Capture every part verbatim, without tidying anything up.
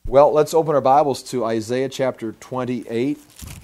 Well, let's open our Bibles to Isaiah chapter twenty-eight.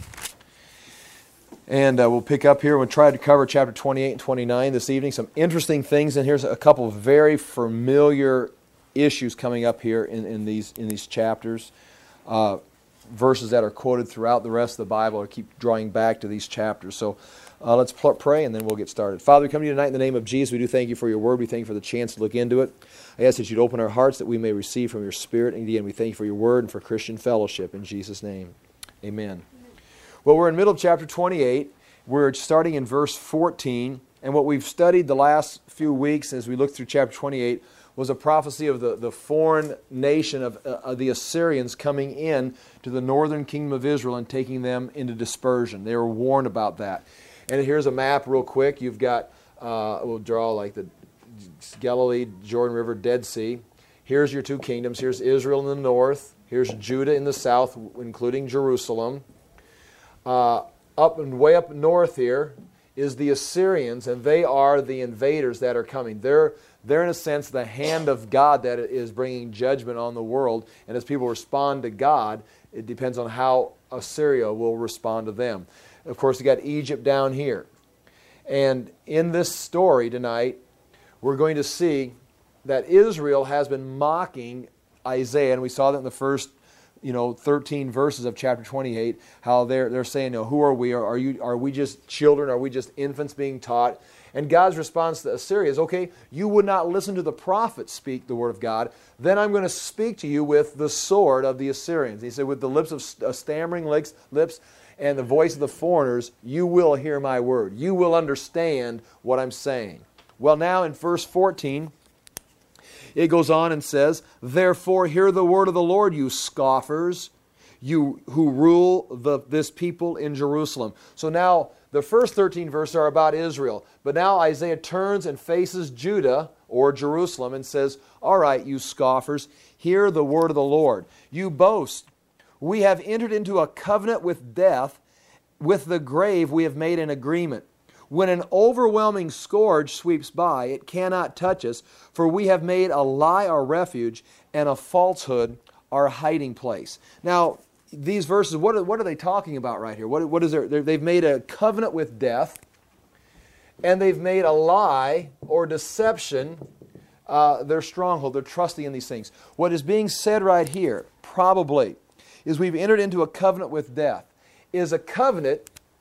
And uh, we'll pick up here. We'll try to cover chapter twenty-eight and twenty-nine this evening. Some interesting things, and here's a couple of very familiar issues coming up here in, in these in these chapters. Uh, verses that are quoted throughout the rest of the Bible. I keep drawing back to these chapters. So uh, let's pl- pray and then we'll get started. Father, we come to you tonight in the name of Jesus. We do thank you for your word. We thank you for the chance to look into it. I ask that you'd open our hearts that we may receive from your Spirit. And again, we thank you for your word and for Christian fellowship. In Jesus' name, amen. Well, we're in the middle of chapter twenty-eight. We're starting in verse fourteen. And what we've studied the last few weeks as we look through chapter twenty-eight was a prophecy of the, the foreign nation of, uh, of the Assyrians coming in to the northern kingdom of Israel and taking them into dispersion. They were warned about that. And here's a map real quick. You've got, uh, we'll draw like the Galilee, Jordan River, Dead Sea. Here's your two kingdoms. Here's Israel in the north. Here's Judah in the south, including Jerusalem. Uh, up and way up north here is the Assyrians, and they are the invaders that are coming. They're They're, in a sense, the hand of God that is bringing judgment on the world. And as people respond to God, it depends on how Assyria will respond to them. Of course, you got Egypt down here. And in this story tonight, we're going to see that Israel has been mocking Isaiah. And we saw that in the first, you know, thirteen verses of chapter twenty-eight, how they're they're saying, you know, who are we? Are, are you? Are we just children? Are we just infants being taught? And God's response to Assyria is, okay, you would not listen to the prophets speak the word of God, then I'm going to speak to you with the sword of the Assyrians. He said, with the lips of uh, stammering lips, lips and the voice of the foreigners, you will hear my word. You will understand what I'm saying. Well, now in verse fourteen, it goes on and says, therefore hear the word of the Lord, you scoffers, you who rule the, this people in Jerusalem. So now, the first thirteen verses are about Israel. But now Isaiah turns and faces Judah, or Jerusalem, and says, all right, you scoffers, hear the word of the Lord. You boast, we have entered into a covenant with death. With the grave we have made an agreement. When an overwhelming scourge sweeps by, it cannot touch us, for we have made a lie our refuge and a falsehood our hiding place. Now, these verses, what are, what are they talking about right here? What, what is there? They've made a covenant with death, and they've made a lie or deception uh, their stronghold. They're trusting in these things. What is being said right here, probably, is we've entered into a covenant with death. Is a covenant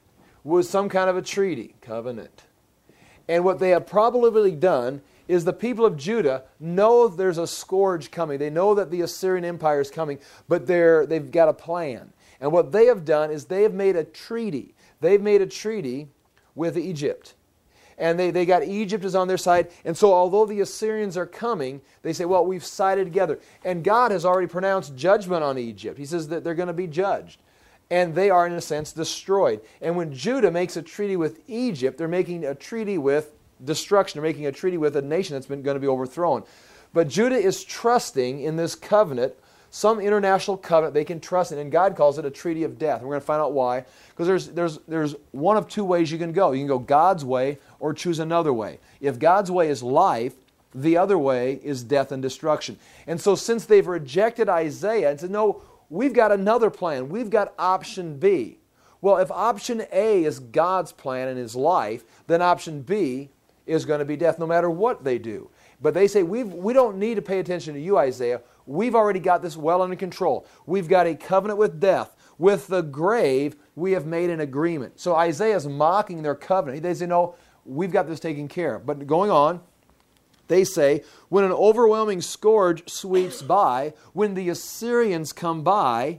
was some kind of a treaty. Covenant. And what they have probably done is the people of Judah know there's a scourge coming. They know that the Assyrian Empire is coming, but they're, they've got a plan. And what they have done is they have made a treaty. They've made a treaty with Egypt. And they, they got Egypt is on their side. And so although the Assyrians are coming, they say, well, we've sided together. And God has already pronounced judgment on Egypt. He says that they're going to be judged. And they are, in a sense, destroyed. And when Judah makes a treaty with Egypt, they're making a treaty with destruction. They're making a treaty with a nation that's been going to be overthrown. But Judah is trusting in this covenant, some international covenant they can trust in, and God calls it a treaty of death. And we're going to find out why. Because there's, there's, there's one of two ways you can go. You can go God's way or choose another way. If God's way is life, the other way is death and destruction. And so since they've rejected Isaiah and said, no, we've got another plan. We've got option B. Well, if option A is God's plan and His life, then option B is going to be death no matter what they do. But they say, We've, we don't need to pay attention to you, Isaiah. We've already got this well under control. We've got a covenant with death. With the grave, we have made an agreement. So Isaiah is mocking their covenant. They say, no, we've got this taken care of. But going on, they say, when an overwhelming scourge sweeps by, when the Assyrians come by,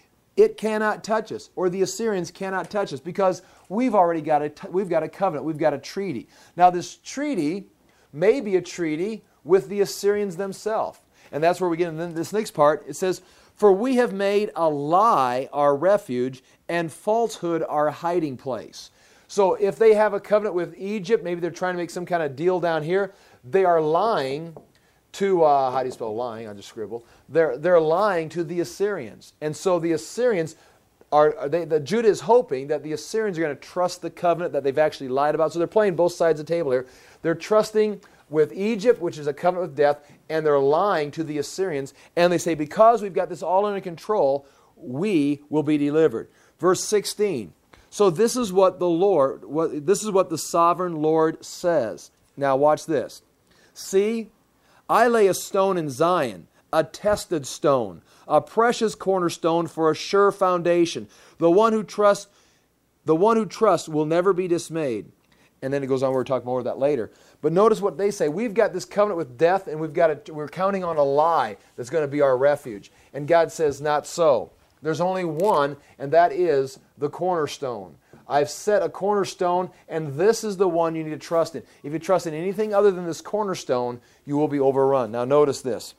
it cannot touch us, or the Assyrians cannot touch us, because we've already got a, we've got a covenant, we've got a treaty. Now this treaty may be a treaty with the Assyrians themselves. And that's where we get in this next part. It says, for we have made a lie our refuge and falsehood our hiding place. So if they have a covenant with Egypt, maybe they're trying to make some kind of deal down here, they are lying to, uh, how do you spell lying? I'll just scribble. They're, they're lying to the Assyrians. And so the Assyrians are, are they, the Judah is hoping that the Assyrians are going to trust the covenant that they've actually lied about. So they're playing both sides of the table here. They're trusting with Egypt, which is a covenant with death, and they're lying to the Assyrians, and they say, because we've got this all under control, we will be delivered. Verse sixteen. So this is what the Lord, what, this is what the sovereign Lord says. Now watch this. See, I lay a stone in Zion, a tested stone, a precious cornerstone for a sure foundation. The one who trusts, the one who trusts will never be dismayed. And then it goes on, we'll talk more of that later. But notice what they say. We've got this covenant with death, and we've got a, we're counting on a lie that's going to be our refuge. And God says, not so. There's only one, and that is the cornerstone. I've set a cornerstone, and this is the one you need to trust in. If you trust in anything other than this cornerstone, you will be overrun. Now notice this.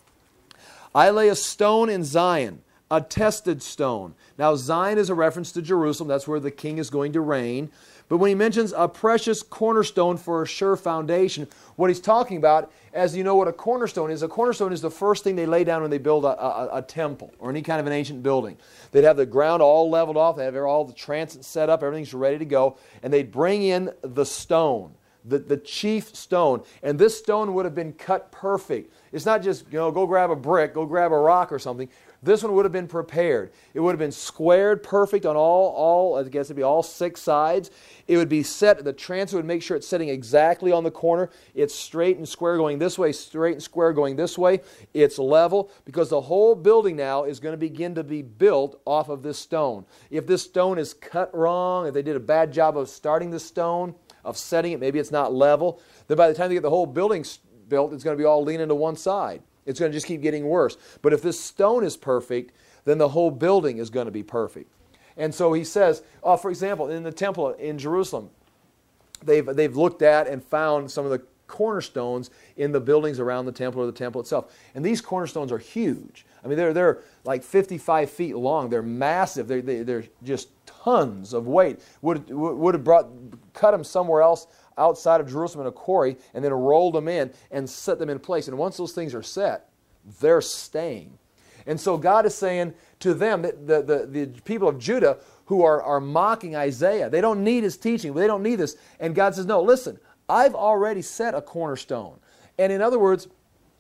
I lay a stone in Zion, a tested stone. Now Zion is a reference to Jerusalem. That's where the king is going to reign. But when he mentions a precious cornerstone for a sure foundation, what he's talking about, as you know what a cornerstone is, a cornerstone is the first thing they lay down when they build a, a, a temple or any kind of an ancient building. They'd have the ground all leveled off, they'd have all the transit set up, everything's ready to go, and they'd bring in the stone, the, the chief stone, and this stone would have been cut perfect. It's not just, you know, go grab a brick, go grab a rock or something. This one would have been prepared. It would have been squared perfect on all, all I guess it'd be all six sides. It would be set, the transit would make sure it's sitting exactly on the corner. It's straight and square going this way, straight and square going this way. It's level, because the whole building now is going to begin to be built off of this stone. If this stone is cut wrong, if they did a bad job of starting the stone, of setting it, maybe it's not level, then by the time they get the whole building built, it's going to be all leaning to one side. It's going to just keep getting worse. But if this stone is perfect, then the whole building is going to be perfect. And so he says, uh, for example, in the temple in Jerusalem, they've, they've looked at and found some of the cornerstones in the buildings around the temple or the temple itself. And these cornerstones are huge. I mean, they're, they're like fifty-five feet long. They're massive. They're, they, they're just tons of weight. Would, would have brought, cut them somewhere else outside of Jerusalem in a quarry, and then rolled them in and set them in place. And once those things are set, they're staying. And so God is saying to them, that the, the, the people of Judah who are, are mocking Isaiah, they don't need his teaching, they don't need this. And God says, no, listen, I've already set a cornerstone. And in other words,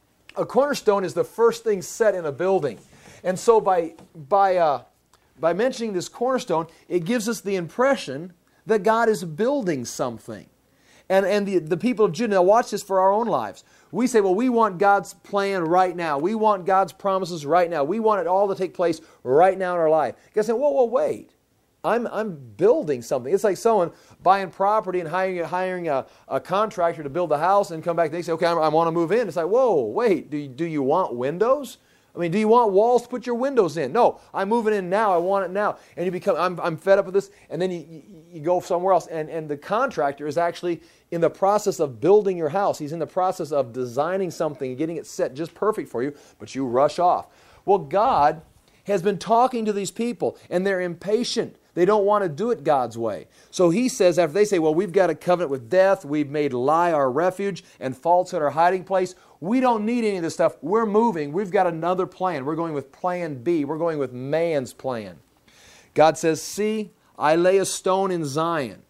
a cornerstone is the first thing set in a building. And so by, by, uh, by mentioning this cornerstone, it gives us the impression that God is building something. And, and the, the people of Judah, now watch this for our own lives. We say, well, we want God's plan right now. We want God's promises right now. We want it all to take place right now in our life. God said, whoa, whoa, wait. I'm, I'm building something. It's like someone buying property and hiring, hiring a, a contractor to build the house and come back and they say, okay, I, I want to move in. It's like, whoa, wait, do you, do you want windows? I mean, do you want walls to put your windows in? No, I'm moving in now. I want it now. And you become, I'm, I'm fed up with this. And then you, you, you go somewhere else. And, and the contractor is actually in the process of building your house. He's in the process of designing something and getting it set just perfect for you, but you rush off. Well, God has been talking to these people, and they're impatient. They don't want to do it God's way. So he says, after they say, well, we've got a covenant with death, we've made lie our refuge, and falsehood our hiding place, we don't need any of this stuff. We're moving. We've got another plan. We're going with plan B. We're going with man's plan. God says, see, I lay a stone in Zion,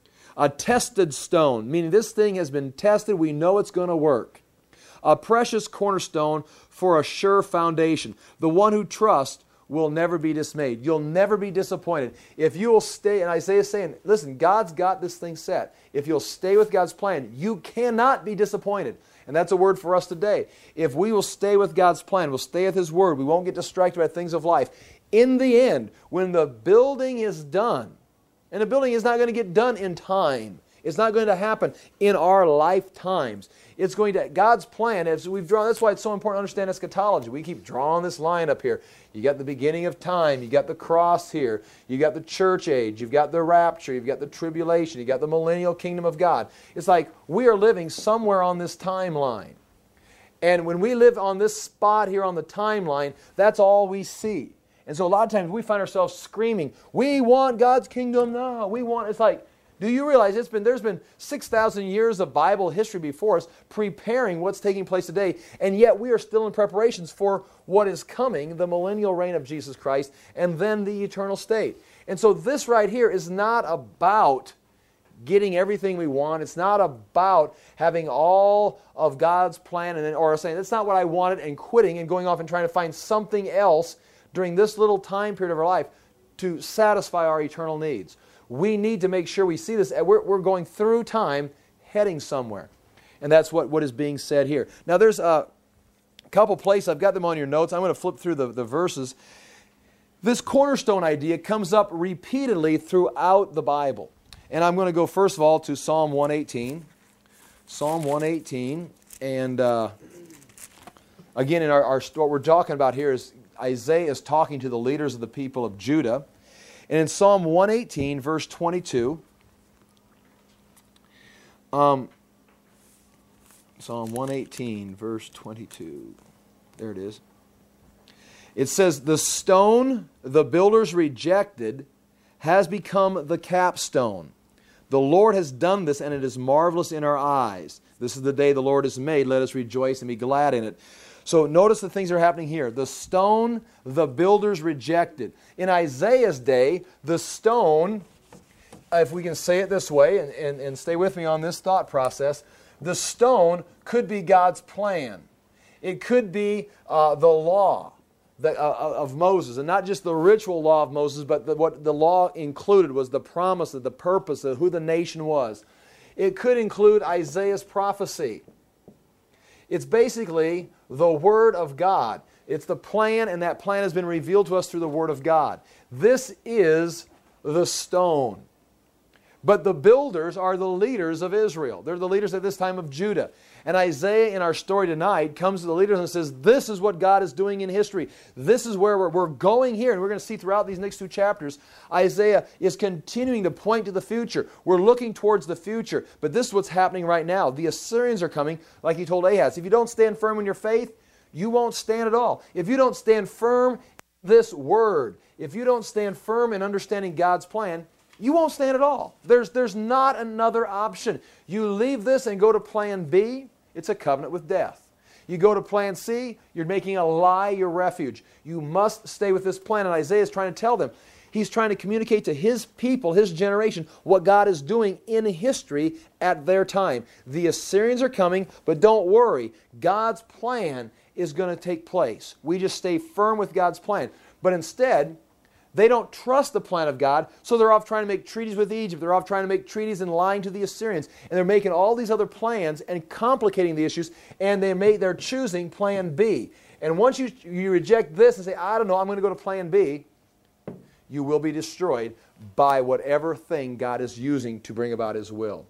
a tested stone, meaning this thing has been tested. We know it's going to work. A precious cornerstone for a sure foundation. The one who trusts will never be dismayed. You'll never be disappointed. If you will stay, and Isaiah is saying, listen, God's got this thing set. If you'll stay with God's plan, you cannot be disappointed. And that's a word for us today. If we will stay with God's plan, we'll stay with His Word, we won't get distracted by things of life. In the end, when the building is done, and the building is not going to get done in time, it's not going to happen in our lifetimes. It's going to, God's plan, as we've drawn, that's why it's so important to understand eschatology. We keep drawing this line up here. You got the beginning of time, you got the cross here, you got the church age, you've got the rapture, you've got the tribulation, you got the millennial kingdom of God. It's like we are living somewhere on this timeline. And when we live on this spot here on the timeline, that's all we see. And so a lot of times we find ourselves screaming, we want God's kingdom now. We want, it's like, do you realize it's been, there's been six thousand years of Bible history before us preparing what's taking place today, and yet we are still in preparations for what is coming, the millennial reign of Jesus Christ, and then the eternal state. And so this right here is not about getting everything we want. It's not about having all of God's plan and then, or saying, that's not what I wanted, and quitting and going off and trying to find something else during this little time period of our life to satisfy our eternal needs. We need to make sure we see this. We're, we're going through time, heading somewhere. And that's what, what is being said here. Now there's a couple places, I've got them on your notes. I'm going to flip through the, the verses. This cornerstone idea comes up repeatedly throughout the Bible. And I'm going to go first of all to Psalm one eighteen. Psalm one eighteen. And uh, again, in our, our what we're talking about here is Isaiah is talking to the leaders of the people of Judah. And in Psalm one eighteen, verse twenty-two, um, Psalm one eighteen, verse twenty-two, there it is. It says, the stone the builders rejected has become the capstone. The Lord has done this, and it is marvelous in our eyes. This is the day the Lord has made. Let us rejoice and be glad in it. So notice the things that are happening here. The stone the builders rejected. In Isaiah's day, the stone, if we can say it this way, and, and, and stay with me on this thought process, the stone could be God's plan. It could be uh, the law the, uh, of Moses, and not just the ritual law of Moses, but the, what the law included was the promise of the purpose of who the nation was. It could include Isaiah's prophecy. It's basically the Word of God. It's the plan, and that plan has been revealed to us through the Word of God. This is the stone. But the builders are the leaders of Israel. They're the leaders at this time of Judah. And Isaiah, in our story tonight, comes to the leaders and says, this is what God is doing in history. This is where we're, we're going here. And we're going to see throughout these next two chapters, Isaiah is continuing to point to the future. We're looking towards the future. But this is what's happening right now. The Assyrians are coming, like he told Ahaz. If you don't stand firm in your faith, you won't stand at all. If you don't stand firm in this word, if you don't stand firm in understanding God's plan, you won't stand at all. There's, there's not another option. You leave this and go to plan B, it's a covenant with death. You go to plan C, you're making a lie your refuge. You must stay with this plan. And Isaiah is trying to tell them, he's trying to communicate to his people, his generation, what God is doing in history at their time. The Assyrians are coming, but don't worry. God's plan is going to take place. We just stay firm with God's plan. But instead, they don't trust the plan of God, so they're off trying to make treaties with Egypt. They're off trying to make treaties and lying to the Assyrians. And they're making all these other plans and complicating the issues, and they may, they're choosing plan B. And once you, you reject this and say, I don't know, I'm going to go to plan B, you will be destroyed by whatever thing God is using to bring about His will.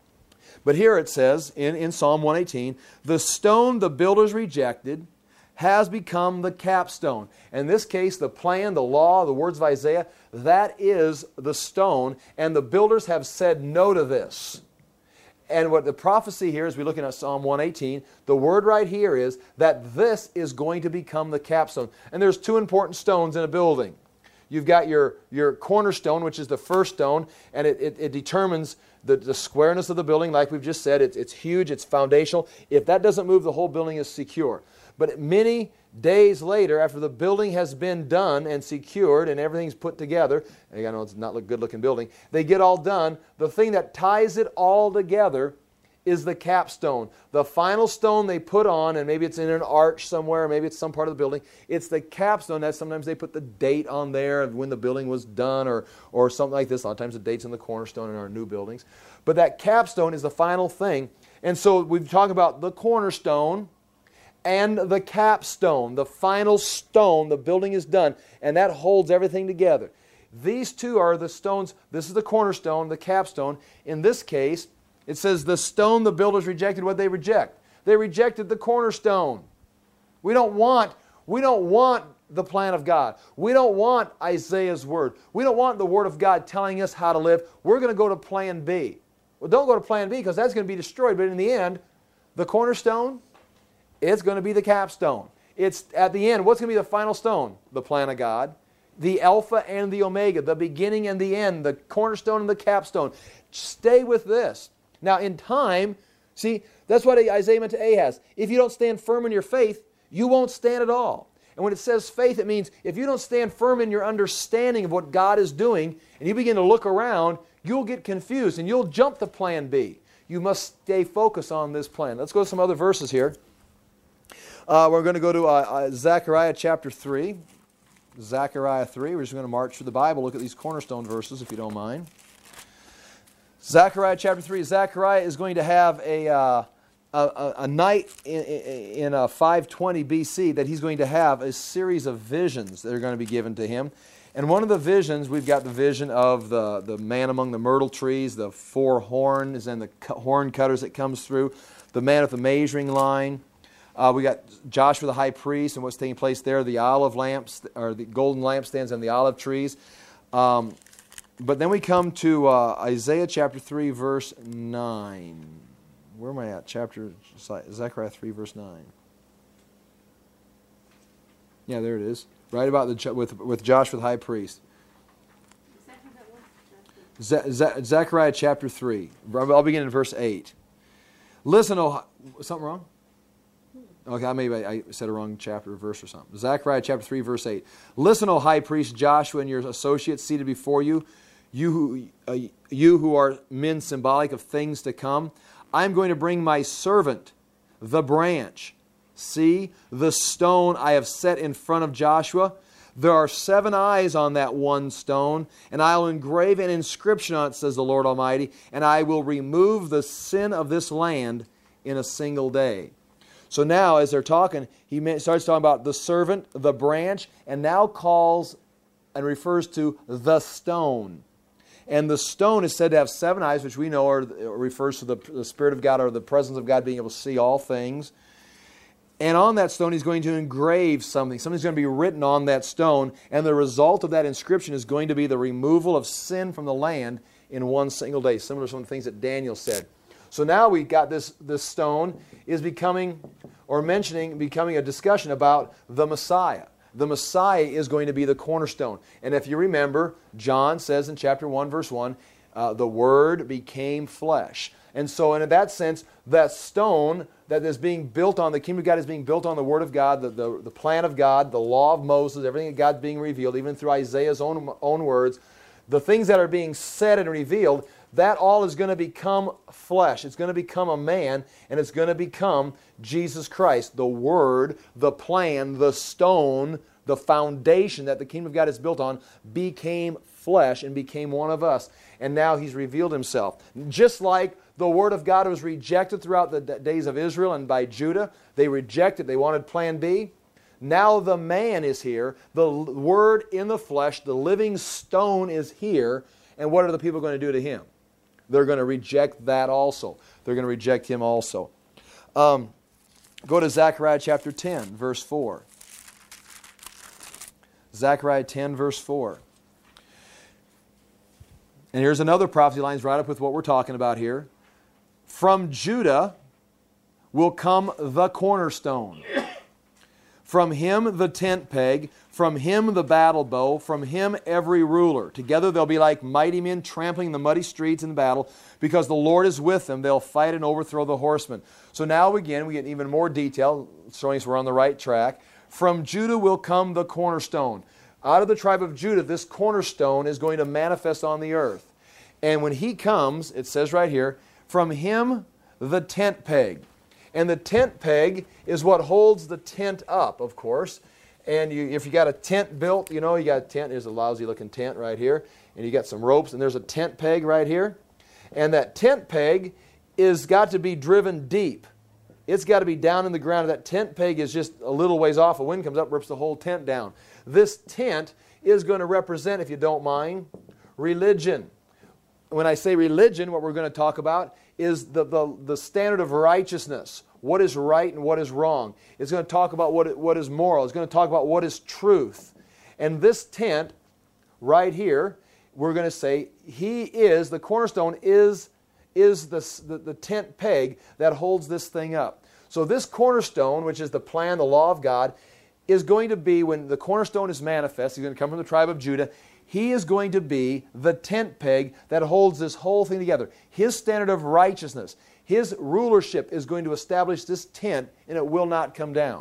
But here it says in, in Psalm one eighteen, the stone the builders rejected has become the capstone. In this case, the plan, the law, the words of Isaiah, that is the stone, and the builders have said no to this. And what the prophecy here, as we look at Psalm one eighteen, the word right here is that this is going to become the capstone. And there's two important stones in a building. You've got your, your cornerstone, which is the first stone, and it, it, it determines the, the squareness of the building. Like we've just said, it's, it's huge, it's foundational. If that doesn't move, the whole building is secure. But many days later, after the building has been done and secured and everything's put together, and I know it's not a good-looking building, they get all done. The thing that ties it all together is the capstone. The final stone they put on, and maybe it's in an arch somewhere, maybe it's some part of the building, it's the capstone. That sometimes they put the date on there of when the building was done or, or something like this. A lot of times the date's in the cornerstone in our new buildings. But that capstone is the final thing. And so we've talked about the cornerstone and the capstone, the final stone. The building is done, and that holds everything together. These two are the stones. This is the cornerstone, the capstone. In this case, it says the stone the builders rejected. What they reject? They rejected the cornerstone. We don't want, we don't want the plan of God. We don't want Isaiah's word. We don't want the word of God telling us how to live. We're going to go to plan B. Well, don't go to plan B because that's going to be destroyed. But in the end, the cornerstone, it's going to be the capstone. It's at the end, what's going to be the final stone? The plan of God. The Alpha and the Omega, the beginning and the end, the cornerstone and the capstone. Stay with this. Now in time, see, that's what Isaiah meant to Ahaz. If you don't stand firm in your faith, you won't stand at all. And when it says faith, it means if you don't stand firm in your understanding of what God is doing, and you begin to look around, you'll get confused and you'll jump to plan B. You must stay focused on this plan. Let's go to some other verses here. Uh, we're going to go to uh, uh, Zechariah chapter three. Zechariah three. We're just going to march through the Bible. Look at these cornerstone verses, if you don't mind. Zechariah chapter three. Zechariah is going to have a, uh, a, a night in, in uh, five twenty B C that he's going to have a series of visions that are going to be given to him. And one of the visions, we've got the vision of the, the man among the myrtle trees, the four horns and the horn cutters that comes through, the man with the measuring line. Uh, we got Joshua the high priest and what's taking place there, the olive lamps, or the golden lampstands and the olive trees. Um, but then we come to uh, Isaiah chapter three, verse nine. Where am I at? Chapter Zechariah three, verse nine. Yeah, there it is. Right about the with with Joshua the high priest. Ze- Ze- Zechariah chapter three. I'll begin in verse eight. Listen, oh, something wrong? Okay, maybe I said a wrong chapter or verse or something. Zechariah chapter three, verse eight. Listen, O high priest Joshua and your associates seated before you, you who, uh, you who are men symbolic of things to come. I'm going to bring my servant, the branch. See, the stone I have set in front of Joshua. There are seven eyes on that one stone, and I will engrave an inscription on it, says the Lord Almighty, and I will remove the sin of this land in a single day. So now, as they're talking, he starts talking about the servant, the branch, and now calls and refers to the stone. And the stone is said to have seven eyes, which we know are, refers to the, the Spirit of God or the presence of God being able to see all things. And on that stone, he's going to engrave something. Something's going to be written on that stone, and the result of that inscription is going to be the removal of sin from the land in one single day, similar to some of the things that Daniel said. So now we've got this, this stone is becoming, or mentioning, becoming a discussion about the Messiah. The Messiah is going to be the cornerstone. And if you remember, John says in chapter one, verse one, uh, the Word became flesh. And so in that sense, that stone that is being built on, the kingdom of God is being built on the Word of God, the, the, the plan of God, the law of Moses, everything that God's being revealed, even through Isaiah's own, own words, the things that are being said and revealed, that all is going to become flesh. It's going to become a man, and it's going to become Jesus Christ, the Word, the plan, the stone, the foundation that the kingdom of God is built on, became flesh and became one of us. And now He's revealed Himself. Just like the Word of God was rejected throughout the days of Israel and by Judah, they rejected, they wanted plan B. Now the man is here, the Word in the flesh, the living stone is here, and what are the people going to do to Him? They're going to reject that also. They're going to reject Him also. Um, go to Zechariah chapter ten, verse four. Zechariah ten, verse four. And here's another prophecy lines right up with what we're talking about here. From Judah will come the cornerstone. From him the tent peg, from him the battle bow, from him every ruler. Together they'll be like mighty men trampling the muddy streets in battle, because the Lord is with them. They'll fight and overthrow the horsemen. So now again, we get even more detail, showing us we're on the right track. From Judah will come the cornerstone. Out of the tribe of Judah, this cornerstone is going to manifest on the earth. And when he comes, it says right here, from him the tent peg. And the tent peg is what holds the tent up, of course. And you, if you got a tent built, you know, you got a tent, there's a lousy looking tent right here. And you got some ropes, and there's a tent peg right here. And that tent peg is got to be driven deep. It's got to be down in the ground. That tent peg is just a little ways off. A wind comes up, rips the whole tent down. This tent is going to represent, if you don't mind, religion. When I say religion, what we're going to talk about is the, the, the standard of righteousness. What is right and what is wrong. It's going to talk about what, what is moral. It's going to talk about what is truth. And this tent right here, we're going to say, He is, the cornerstone is, is the, the, the tent peg that holds this thing up. So this cornerstone, which is the plan, the law of God, is going to be, when the cornerstone is manifest, He's going to come from the tribe of Judah, He is going to be the tent peg that holds this whole thing together. His standard of righteousness, His rulership is going to establish this tent, and it will not come down.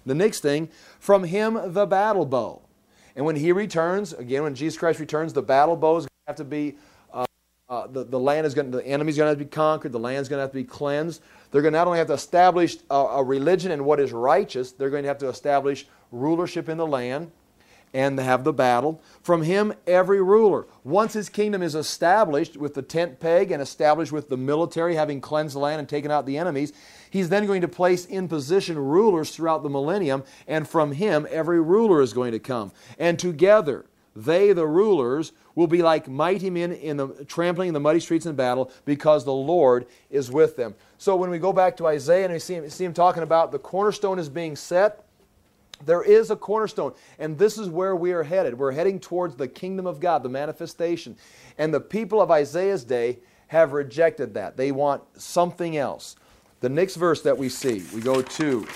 The next thing, from him the battle bow. And when he returns, again, when Jesus Christ returns, the battle bow is going to have to be, uh, uh, the, the land is going to, the enemy's going to have to be conquered, the land's going to have to be cleansed. They're going to not only have to establish a, a religion and what is righteous, they're going to have to establish rulership in the land and have the battle. From him, every ruler. Once his kingdom is established with the tent peg and established with the military, having cleansed the land and taken out the enemies, he's then going to place in position rulers throughout the millennium, and from him, every ruler is going to come. And together, they, the rulers, will be like mighty men in the trampling in the muddy streets in battle, because the Lord is with them. So when we go back to Isaiah and we see him, see him talking about the cornerstone is being set, there is a cornerstone, and this is where we are headed. We're heading towards the kingdom of God, the manifestation. And the people of Isaiah's day have rejected that. They want something else. The next verse that we see, we go to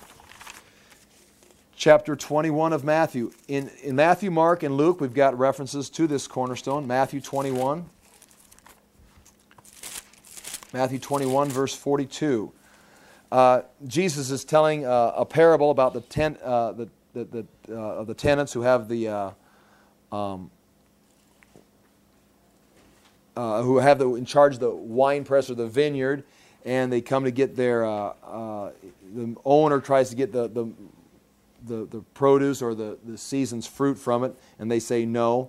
chapter twenty-one of Matthew. In, in Matthew, Mark, and Luke, we've got references to this cornerstone. Matthew twenty-one. Matthew twenty-one, verse forty-two. Uh, Jesus is telling uh, a parable about the ten, uh, the the, the, uh, the tenants who have the uh, um, uh, who have the in charge of the wine press or the vineyard, and they come to get their uh, uh, the owner tries to get the the the, the produce or the, the season's fruit from it, and they say no.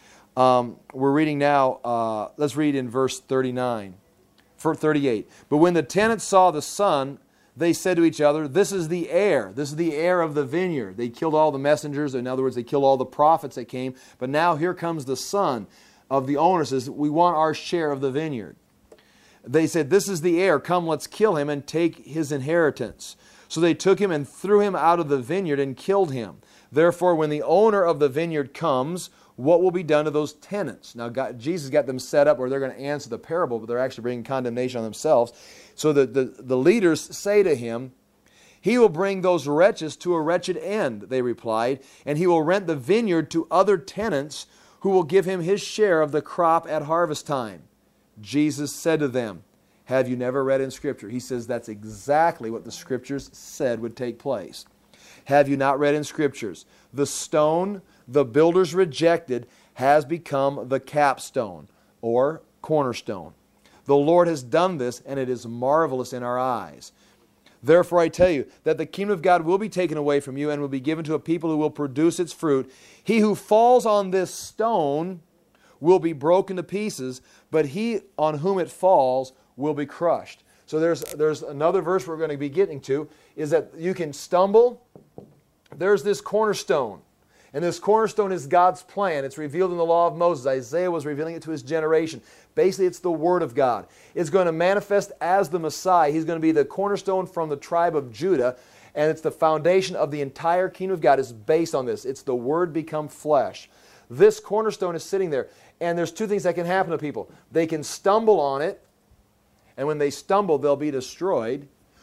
Um, we're reading now. Uh, let's read in verse thirty-nine. For thirty-eight. But when the tenants saw the son, they said to each other, this is the heir. This is the heir of the vineyard. They killed all the messengers. In other words, they killed all the prophets that came. But now here comes the son of the owner. Says, we want our share of the vineyard. They said, this is the heir. Come, let's kill him and take his inheritance. So they took him and threw him out of the vineyard and killed him. Therefore, when the owner of the vineyard comes, what will be done to those tenants? Now, God, Jesus got them set up where they're going to answer the parable, but they're actually bringing condemnation on themselves. So the, the, the leaders say to him, he will bring those wretches to a wretched end, they replied, and he will rent the vineyard to other tenants who will give him his share of the crop at harvest time. Jesus said to them, have you never read in Scripture? He says that's exactly what the Scriptures said would take place. Have you not read in Scriptures? The stone the builders rejected has become the capstone or cornerstone. The Lord has done this, and it is marvelous in our eyes. Therefore I tell you that the kingdom of God will be taken away from you and will be given to a people who will produce its fruit. He who falls on this stone will be broken to pieces, but he on whom it falls will be crushed. So there's, there's another verse we're going to be getting to, is that you can stumble. There's this cornerstone. And this cornerstone is God's plan. It's revealed in the law of Moses. Isaiah was revealing it to his generation. Basically, it's the Word of God. It's going to manifest as the Messiah. He's going to be the cornerstone from the tribe of Judah, and it's the foundation of the entire kingdom of God. It's based on this. It's the Word become flesh. This cornerstone is sitting there, and there's two things that can happen to people. They can stumble on it, and when they stumble, they'll be destroyed,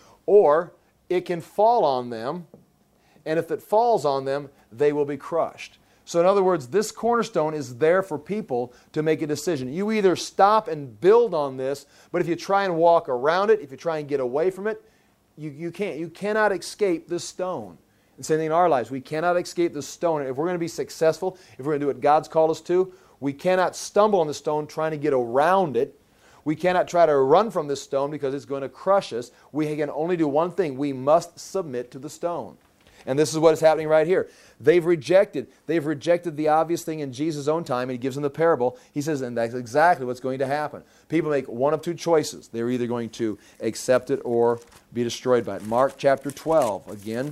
or it can fall on them, and if it falls on them, they will be crushed. So in other words, this cornerstone is there for people to make a decision. You either stop and build on this, but if you try and walk around it, if you try and get away from it, you, you can't. You cannot escape this stone. And same thing in our lives. We cannot escape this stone. If we're going to be successful, if we're going to do what God's called us to, we cannot stumble on the stone trying to get around it. We cannot try to run from this stone because it's going to crush us. We can only do one thing. We must submit to the stone. And this is what is happening right here. They've rejected. They've rejected the obvious thing in Jesus' own time, and he gives them the parable. He says, and that's exactly what's going to happen. People make one of two choices. They're either going to accept it or be destroyed by it. Mark chapter twelve, again.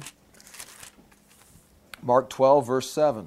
Mark twelve, verse seven.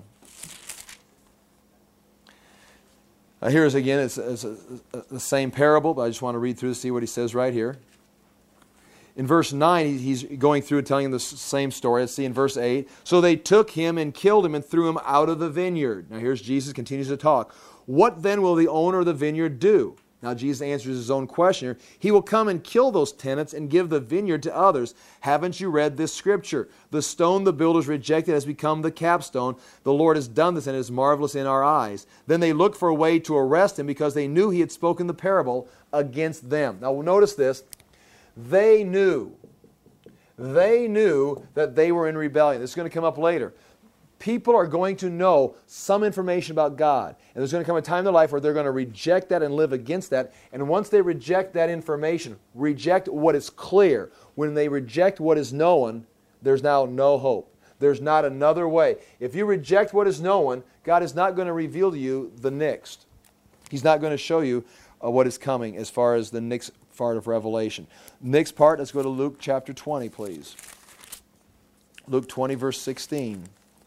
Now here's again, it's, it's a, a, the same parable, but I just want to read through to see what he says right here. In verse nine, he's going through and telling them the same story. Let's see in verse eight. So they took him and killed him and threw him out of the vineyard. Now here's Jesus continues to talk. What then will the owner of the vineyard do? Now Jesus answers his own question here. He will come and kill those tenants and give the vineyard to others. Haven't you read this scripture? The stone the builders rejected has become the capstone. The Lord has done this and it is marvelous in our eyes. Then they looked for a way to arrest him because they knew he had spoken the parable against them. Now notice this. They knew They knew that they were in rebellion. This is going to come up later. People are going to know some information about God. And there's going to come a time in their life where they're going to reject that and live against that. And once they reject that information, reject what is clear, when they reject what is known, there's now no hope. There's not another way. If you reject what is known, God is not going to reveal to you the next. He's not going to show you uh, what is coming as far as the next part of Revelation. Next part, let's go to Luke chapter twenty, please. Luke twenty, verse sixteen.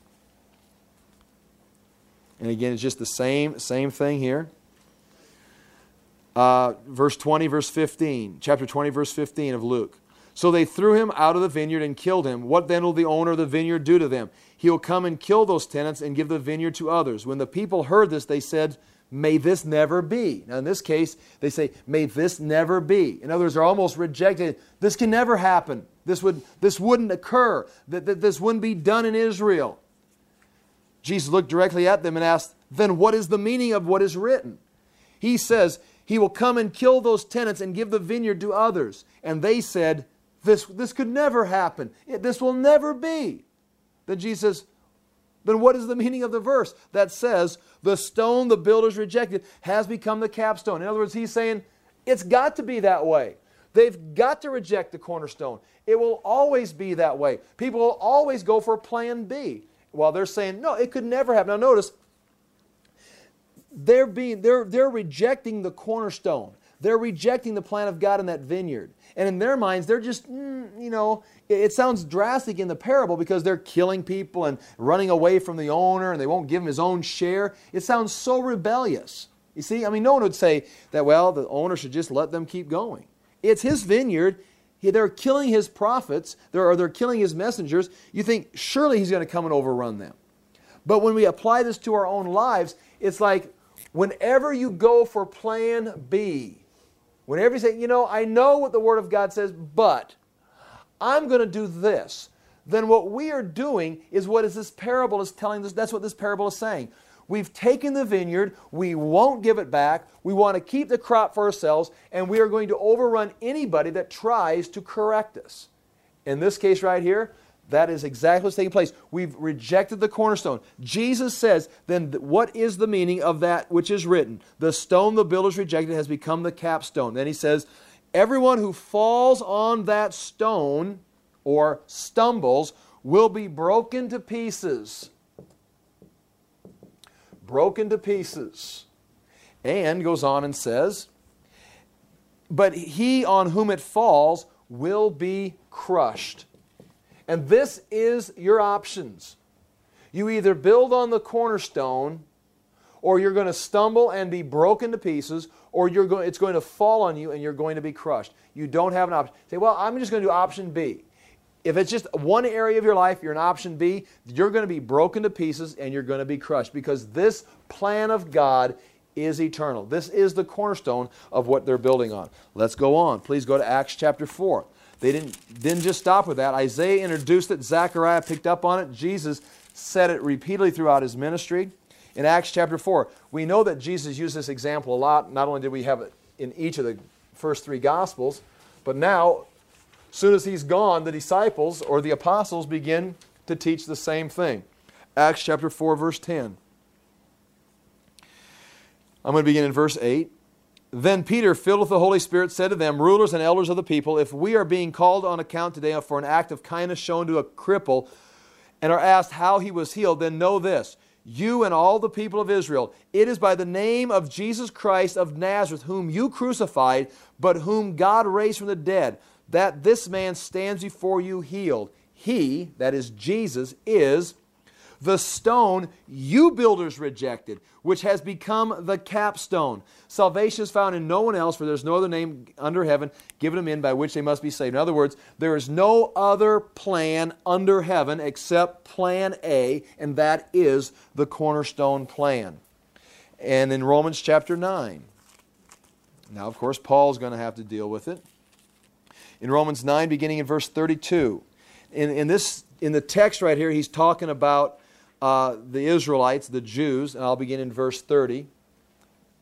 And again, it's just the same, same thing here. Uh, verse twenty, verse fifteen. Chapter twenty, verse fifteen of Luke. So they threw him out of the vineyard and killed him. What then will the owner of the vineyard do to them? He will come and kill those tenants and give the vineyard to others. When the people heard this, they said, may this never be. Now in this case, they say, may this never be. In other words, they're almost rejected. This can never happen. This, would, this wouldn't occur. That, that this wouldn't be done in Israel. Jesus looked directly at them and asked, then what is the meaning of what is written? He says, he will come and kill those tenants and give the vineyard to others. And they said, this, this could never happen. It, this will never be. Then Jesus says, then what is the meaning of the verse that says, the stone the builders rejected has become the capstone? In other words, he's saying, it's got to be that way. They've got to reject the cornerstone. It will always be that way. People will always go for plan B. While they're saying, no, it could never happen. Now notice, they're, being, they're, they're rejecting the cornerstone. They're rejecting the plan of God in that vineyard. And in their minds, they're just, mm, you know, it, it sounds drastic in the parable because they're killing people and running away from the owner and they won't give him his own share. It sounds so rebellious. You see, I mean, no one would say that, well, the owner should just let them keep going. It's his vineyard. They're killing his prophets, or they're killing his messengers. You think, surely he's going to come and overrun them. But when we apply this to our own lives, it's like whenever you go for plan B, whenever you say, you know, I know what the Word of God says, but I'm going to do this, then what we are doing is what is this parable is telling us. That's what this parable is saying. We've taken the vineyard, we won't give it back, we want to keep the crop for ourselves, and we are going to overrun anybody that tries to correct us. In this case right here, that is exactly what's taking place. We've rejected the cornerstone. Jesus says, then what is the meaning of that which is written? The stone the builders rejected has become the capstone. Then he says, everyone who falls on that stone or stumbles will be broken to pieces. Broken to pieces. And goes on and says, but he on whom it falls will be crushed. And this is your options. You either build on the cornerstone, or you're going to stumble and be broken to pieces, or you're going, it's going to fall on you and you're going to be crushed. You don't have an option. Say, well, I'm just going to do option B. If it's just one area of your life, you're in option B, you're going to be broken to pieces and you're going to be crushed because this plan of God is eternal. This is the cornerstone of what they're building on. Let's go on. Please go to Acts chapter four. They didn't, didn't just stop with that. Isaiah introduced it. Zechariah picked up on it. Jesus said it repeatedly throughout his ministry. In Acts chapter four, we know that Jesus used this example a lot. Not only did we have it in each of the first three Gospels, but now, as soon as he's gone, the disciples or the apostles begin to teach the same thing. Acts chapter four, verse ten. I'm going to begin in verse eight. Then Peter, filled with the Holy Spirit, said to them, rulers and elders of the people, if we are being called on account today for an act of kindness shown to a cripple and are asked how he was healed, then know this, you and all the people of Israel, it is by the name of Jesus Christ of Nazareth, whom you crucified, but whom God raised from the dead, that this man stands before you healed. He, that is Jesus, is the stone you builders rejected, which has become the capstone. Salvation is found in no one else, for there is no other name under heaven given to men by which they must be saved. In other words, there is no other plan under heaven except plan A, and that is the cornerstone plan. And in Romans chapter nine, now of course Paul's going to have to deal with it. In Romans nine, beginning in verse thirty-two, in, in, this, in the text right here, he's talking about Uh, the Israelites, the Jews, and I'll begin in verse thirty.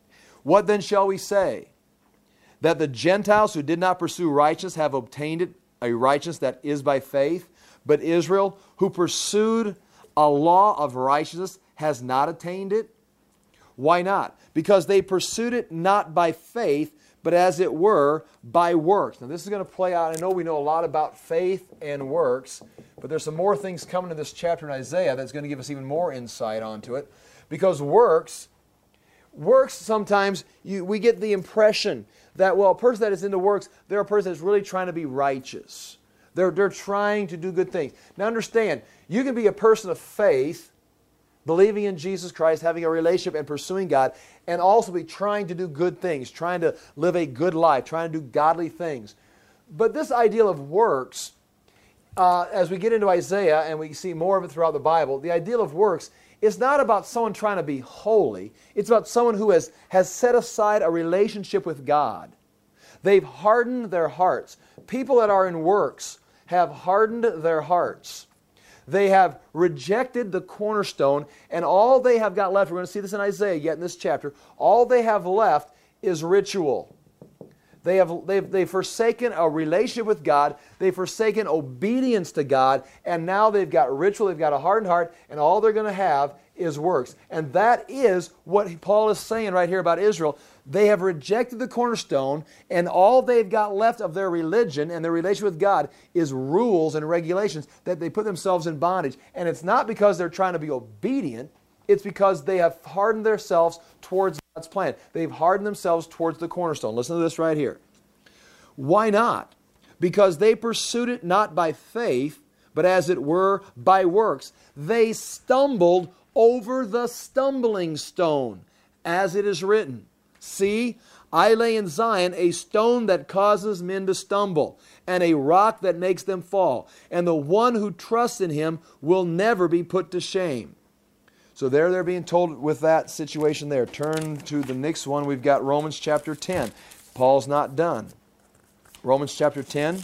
What then shall we say? That the Gentiles who did not pursue righteousness have obtained it a righteousness that is by faith. But Israel, who pursued a law of righteousness, has not attained it. Why not? Because they pursued it not by faith, but as it were, by works. Now this is going to play out. I know we know a lot about faith and works, but there's some more things coming in this chapter in Isaiah that's going to give us even more insight onto it. Because works, works sometimes, you, we get the impression that, well, a person that is into works, they're a person that's really trying to be righteous. They're, they're trying to do good things. Now understand, you can be a person of faith, believing in Jesus Christ, having a relationship and pursuing God, and also be trying to do good things, trying to live a good life, trying to do godly things. But this ideal of works, uh, as we get into Isaiah and we see more of it throughout the Bible, the ideal of works is not about someone trying to be holy. It's about someone who has, has set aside a relationship with God. They've hardened their hearts. People that are in works have hardened their hearts. They have rejected the cornerstone, and all they have got left, we're going to see this in Isaiah yet in this chapter, all they have left is ritual. They have, they've, they've forsaken a relationship with God, they've forsaken obedience to God, and now they've got ritual, they've got a hardened heart, and all they're going to have is works. And that is what Paul is saying right here about Israel. They have rejected the cornerstone, and all they've got left of their religion and their relation with God is rules and regulations that they put themselves in bondage. And it's not because they're trying to be obedient, it's because they have hardened themselves towards God's plan. They've hardened themselves towards the cornerstone. Listen to this right here. Why not? Because they pursued it not by faith, but as it were by works. They stumbled over the stumbling stone, as it is written, see, I lay in Zion a stone that causes men to stumble, and a rock that makes them fall. And the one who trusts in him will never be put to shame. So there they're being told with that situation there. Turn to the next one. We've got Romans chapter ten. Paul's not done. Romans chapter ten.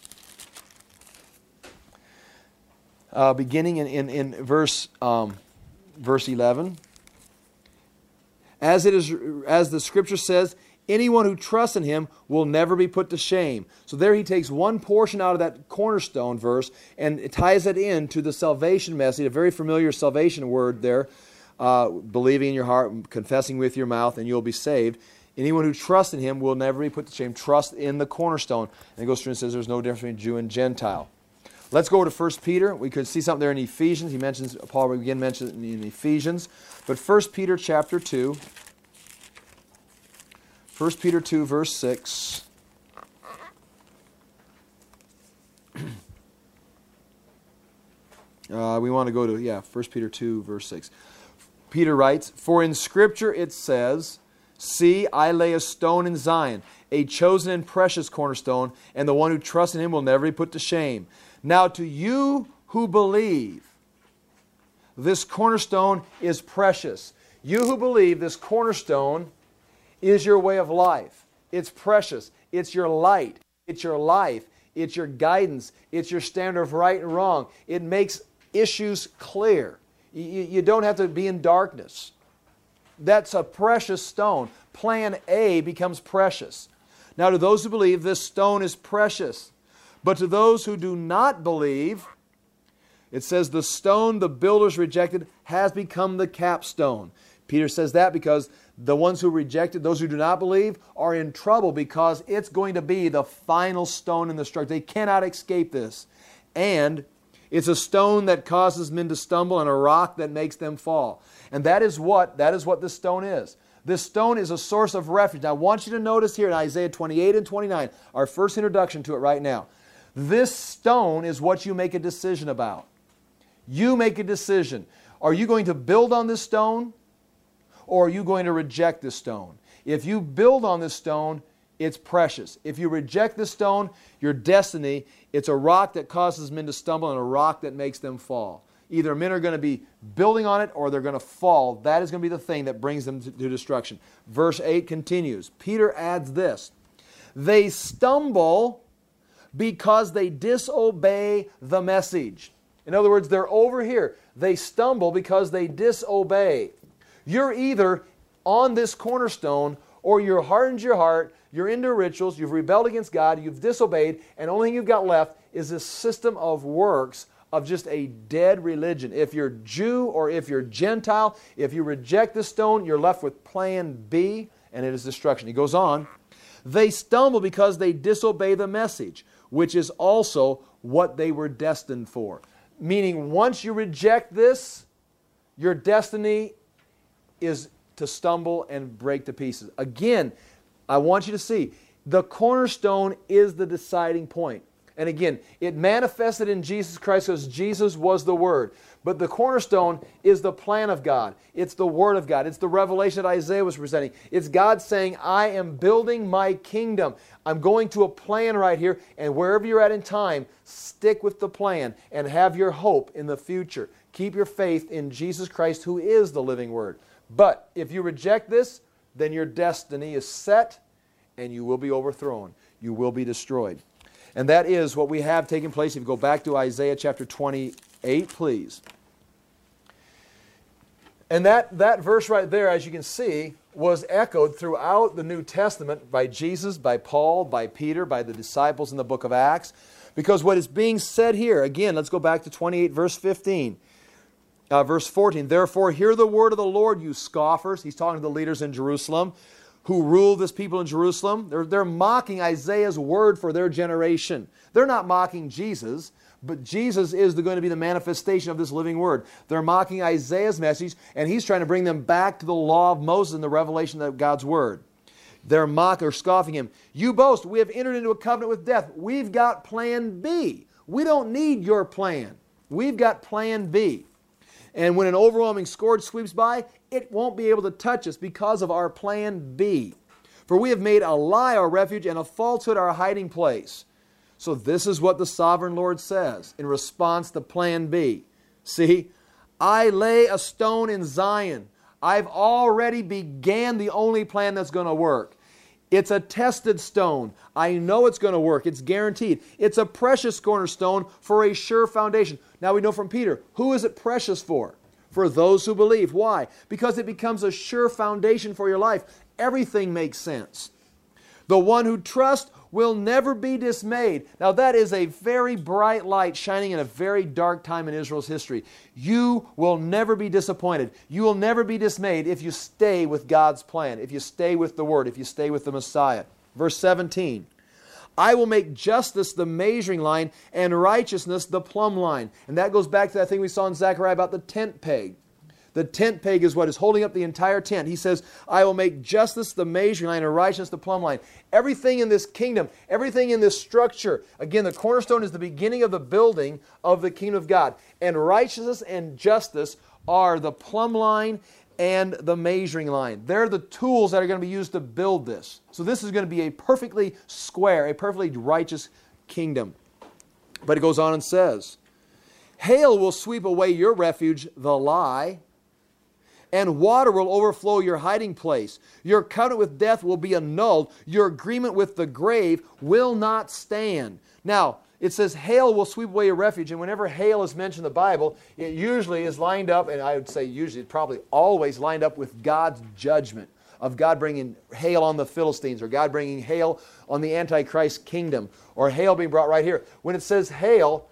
Uh, beginning in, in, in verse, um, verse eleven. As it is, as the scripture says, anyone who trusts in him will never be put to shame. So there he takes one portion out of that cornerstone verse and it ties it in to the salvation message, a very familiar salvation word there, uh, believing in your heart, confessing with your mouth, and you'll be saved. Anyone who trusts in him will never be put to shame. Trust in the cornerstone. And it goes through and says there's no difference between Jew and Gentile. Let's go to First Peter. We could see something there in Ephesians. He mentions, Paul again mentions it in Ephesians. But First Peter chapter two. First Peter two, verse six. uh, we want to go to, yeah, First Peter two, verse six. Peter writes, for in Scripture it says, see, I lay a stone in Zion, a chosen and precious cornerstone, and the one who trusts in him will never be put to shame. Now to you who believe, this cornerstone is precious. You who believe, this cornerstone is your way of life. It's precious. It's your light. It's your life. It's your guidance. It's your standard of right and wrong. It makes issues clear. You, you don't have to be in darkness. That's a precious stone. Plan A becomes precious. Now to those who believe, this stone is precious. But to those who do not believe, it says the stone the builders rejected has become the capstone. Peter says that because the ones who rejected, those who do not believe, are in trouble because it's going to be the final stone in the structure. They cannot escape this. And it's a stone that causes men to stumble and a rock that makes them fall. And that is what, that is what this stone is. This stone is a source of refuge. Now I want you to notice here in Isaiah twenty-eight and twenty-nine, our first introduction to it right now. This stone is what you make a decision about. You make a decision. Are you going to build on this stone? Or are you going to reject this stone? If you build on this stone, it's precious. If you reject this stone, your destiny, it's a rock that causes men to stumble and a rock that makes them fall. Either men are going to be building on it or they're going to fall. That is going to be the thing that brings them to, to destruction. Verse eight continues. Peter adds this. They stumble because they disobey the message. In other words, they're over here. They stumble because they disobey. You're either on this cornerstone or you're hardened your heart, you're into rituals, you've rebelled against God, you've disobeyed, and the only thing you've got left is this system of works of just a dead religion. If you're Jew or if you're Gentile, if you reject the stone, you're left with plan B, and it is destruction. He goes on, they stumble because they disobey the message, which is also what they were destined for. Meaning, once you reject this, your destiny is to stumble and break to pieces. Again, I want you to see, the cornerstone is the deciding point. And again, it manifested in Jesus Christ because Jesus was the Word. But the cornerstone is the plan of God. It's the Word of God. It's the revelation that Isaiah was presenting. It's God saying, I am building my kingdom. I'm going to a plan right here, and wherever you're at in time, stick with the plan and have your hope in the future. Keep your faith in Jesus Christ, who is the living Word. But if you reject this, then your destiny is set, and you will be overthrown. You will be destroyed. And that is what we have taking place. If you go back to Isaiah chapter twenty-eight, please. And that, that verse right there, as you can see, was echoed throughout the New Testament by Jesus, by Paul, by Peter, by the disciples in the book of Acts. Because what is being said here, again, let's go back to twenty-eight, verse fifteen. Uh, verse fourteen, therefore hear the word of the Lord, you scoffers. He's talking to the leaders in Jerusalem who rule this people in Jerusalem. They're, they're mocking Isaiah's word for their generation. They're not mocking Jesus, but Jesus is the, going to be the manifestation of this living word. They're mocking Isaiah's message, and he's trying to bring them back to the law of Moses and the revelation of God's word. They're mocking or scoffing him. You boast, we have entered into a covenant with death. We've got plan B. We don't need your plan. We've got plan B. And when an overwhelming scourge sweeps by, it won't be able to touch us because of our plan B. For we have made a lie our refuge and a falsehood our hiding place. So this is what the sovereign Lord says in response to plan B. See, I lay a stone in Zion. I've already began the only plan that's going to work. It's a tested stone. I know it's going to work. It's guaranteed. It's a precious cornerstone for a sure foundation. Now we know from Peter, who is it precious for? For those who believe. Why? Because it becomes a sure foundation for your life. Everything makes sense. The one who trusts will never be dismayed. Now that is a very bright light shining in a very dark time in Israel's history. You will never be disappointed. You will never be dismayed if you stay with God's plan, if you stay with the Word, if you stay with the Messiah. Verse seventeen, I will make justice the measuring line and righteousness the plumb line. And that goes back to that thing we saw in Zechariah about the tent peg. The tent peg is what is holding up the entire tent. He says, I will make justice the measuring line and righteousness the plumb line. Everything in this kingdom, everything in this structure, again, the cornerstone is the beginning of the building of the kingdom of God. And righteousness and justice are the plumb line and the measuring line. They're the tools that are going to be used to build this. So this is going to be a perfectly square, a perfectly righteous kingdom. But it goes on and says, hail will sweep away your refuge, the lie, and water will overflow your hiding place. Your covenant with death will be annulled. Your agreement with the grave will not stand. Now, it says hail will sweep away your refuge, and whenever hail is mentioned in the Bible, it usually is lined up, and I would say usually, it's probably always lined up with God's judgment of God bringing hail on the Philistines, or God bringing hail on the Antichrist kingdom, or hail being brought right here. When it says hail,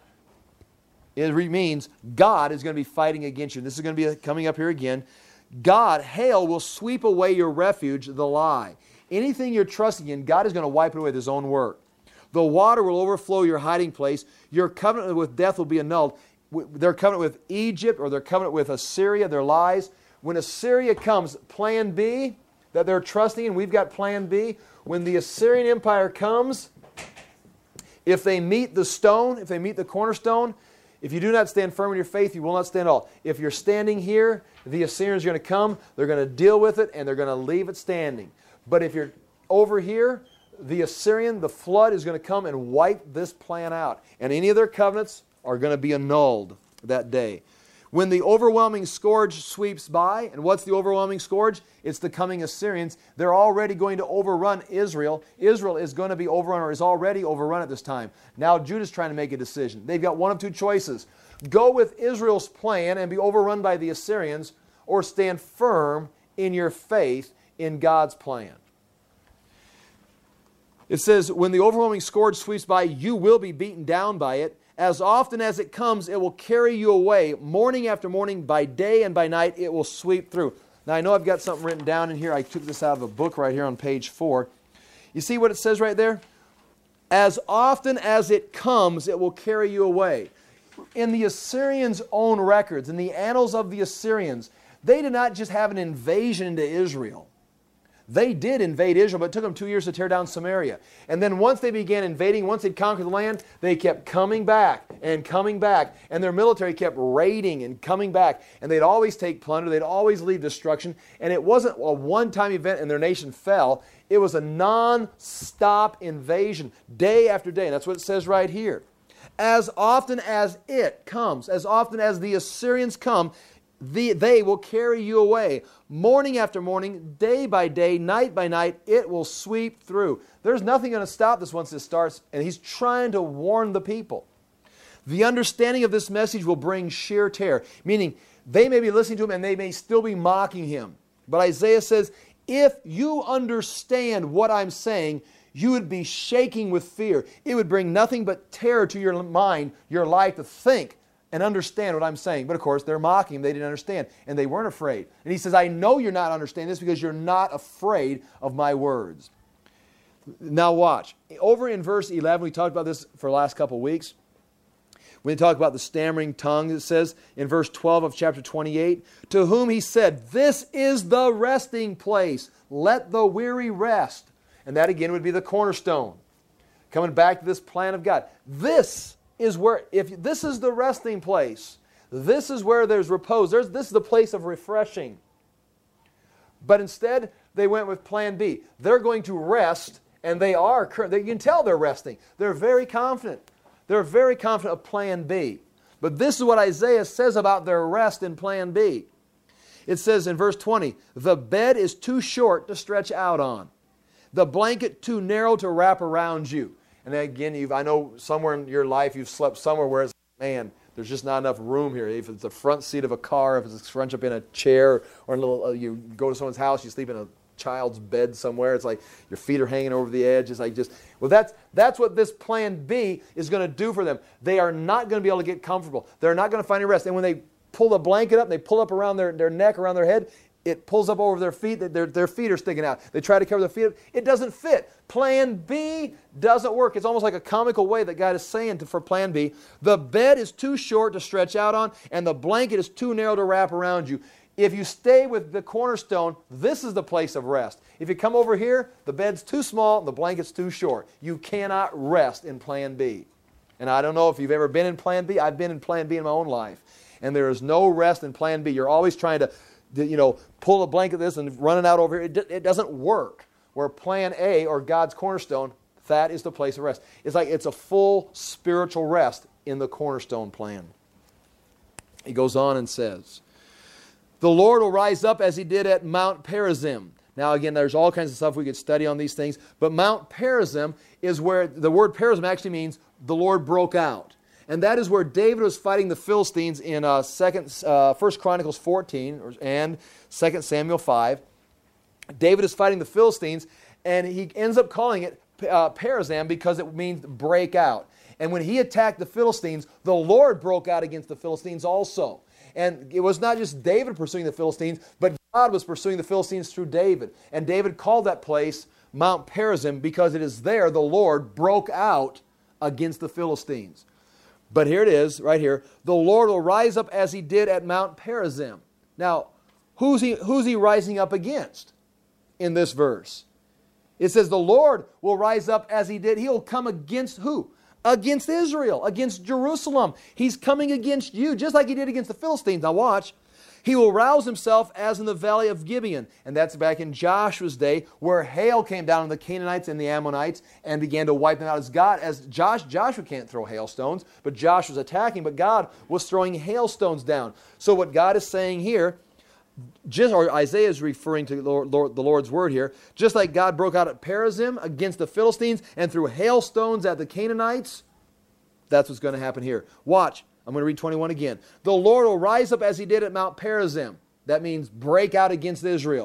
it means God is going to be fighting against you. This is going to be coming up here again. God, hail, will sweep away your refuge, the lie. Anything you're trusting in, God is going to wipe it away with His own work. The water will overflow your hiding place. Your covenant with death will be annulled. Their covenant with Egypt or their covenant with Assyria, their lies. When Assyria comes, plan B that they're trusting in, we've got plan B. When the Assyrian Empire comes, if they meet the stone, if they meet the cornerstone, if you do not stand firm in your faith, you will not stand at all. If you're standing here, the Assyrians are going to come, they're going to deal with it, and they're going to leave it standing. But if you're over here, the Assyrian, the flood is going to come and wipe this plan out. And any of their covenants are going to be annulled that day. When the overwhelming scourge sweeps by, and what's the overwhelming scourge? It's the coming Assyrians. They're already going to overrun Israel. Israel is going to be overrun, or is already overrun at this time. Now Judah's trying to make a decision. They've got one of two choices. Go with Israel's plan and be overrun by the Assyrians, or stand firm in your faith in God's plan. It says, when the overwhelming scourge sweeps by, you will be beaten down by it. As often as it comes, it will carry you away. Morning after morning, by day and by night, it will sweep through. Now, I know I've got something written down in here. I took this out of a book right here on page four. You see what it says right there? As often as it comes, it will carry you away. In the Assyrians' own records, in the annals of the Assyrians, they did not just have an invasion into Israel. They did invade Israel, but it took them two years to tear down Samaria. And then once they began invading, once they'd conquered the land, they kept coming back and coming back. And their military kept raiding and coming back. And they'd always take plunder. They'd always leave destruction. And it wasn't a one-time event and their nation fell. It was a non-stop invasion, day after day. And that's what it says right here. As often as it comes, as often as the Assyrians come, The, they will carry you away. Morning after morning, day by day, night by night, it will sweep through. There's nothing going to stop this once this starts, and he's trying to warn the people. The understanding of this message will bring sheer terror, meaning they may be listening to him and they may still be mocking him. But Isaiah says, if you understand what I'm saying, you would be shaking with fear. It would bring nothing but terror to your mind, your life, to think and understand what I'm saying. But of course, they're mocking him. They didn't understand. And they weren't afraid. And he says, I know you're not understanding this because you're not afraid of my words. Now watch. Over in verse eleven, we talked about this for the last couple of weeks. When we talk about the stammering tongue, it says in verse twelve of chapter twenty-eight, to whom he said, this is the resting place. Let the weary rest. And that again would be the cornerstone. Coming back to this plan of God. This is where, if this is the resting place, this is where there's repose. There's, this is the place of refreshing. But instead, they went with plan B. They're going to rest, and they are, they, you can tell they're resting. They're very confident. They're very confident of plan B. But this is what Isaiah says about their rest in plan B. It says in verse twenty, the bed is too short to stretch out on, the blanket too narrow to wrap around you. And then again, you've, I know somewhere in your life you've slept somewhere where it's, man, there's just not enough room here. If it's the front seat of a car, if it's scrunched up in a chair, or a little, uh, you go to someone's house, you sleep in a child's bed somewhere. It's like your feet are hanging over the edge. It's like just, well, that's, that's what this plan B is going to do for them. They are not going to be able to get comfortable. They're not going to find any rest. And when they pull the blanket up, and they pull up around their, their neck, around their head, it pulls up over their feet. Their, their feet are sticking out. They try to cover their feet up. It doesn't fit. Plan B doesn't work. It's almost like a comical way that God is saying to, for plan B. The bed is too short to stretch out on, and the blanket is too narrow to wrap around you. If you stay with the cornerstone, this is the place of rest. If you come over here, the bed's too small and the blanket's too short. You cannot rest in plan B. And I don't know if you've ever been in plan B. I've been in plan B in my own life. And there is no rest in plan B. You're always trying to, you know, pull a blanket this and run it out over here. It, it doesn't work. Where plan A, or God's cornerstone, that is the place of rest. It's like it's a full spiritual rest in the cornerstone plan. He goes on and says, the Lord will rise up as he did at Mount Perazim. Now again, there's all kinds of stuff we could study on these things, but Mount Perazim is where, the word Perazim actually means the Lord broke out. And that is where David was fighting the Philistines in uh, second, uh, First Chronicles fourteen and Second Samuel five. David is fighting the Philistines, and he ends up calling it uh, Perazim because it means break out. And when he attacked the Philistines, the Lord broke out against the Philistines also. And it was not just David pursuing the Philistines, but God was pursuing the Philistines through David. And David called that place Mount Perazim because it is there the Lord broke out against the Philistines. But here it is, right here. The Lord will rise up as he did at Mount Perazim. Now, who's he, who's he rising up against in this verse? It says the Lord will rise up as he did. He'll come against who? Against Israel, against Jerusalem. He's coming against you, just like he did against the Philistines. Now watch. He will rouse himself as in the valley of Gibeon. And that's back in Joshua's day, where hail came down on the Canaanites and the Ammonites and began to wipe them out. As God, as Josh, Joshua can't throw hailstones, but Joshua's attacking, but God was throwing hailstones down. So what God is saying here, just, or Isaiah is referring to the, Lord, Lord, the Lord's word here, just like God broke out at Perazim against the Philistines and threw hailstones at the Canaanites, that's what's going to happen here. Watch. I'm going to read twenty-one again. The Lord will rise up as he did at Mount Perazim. That means break out against Israel.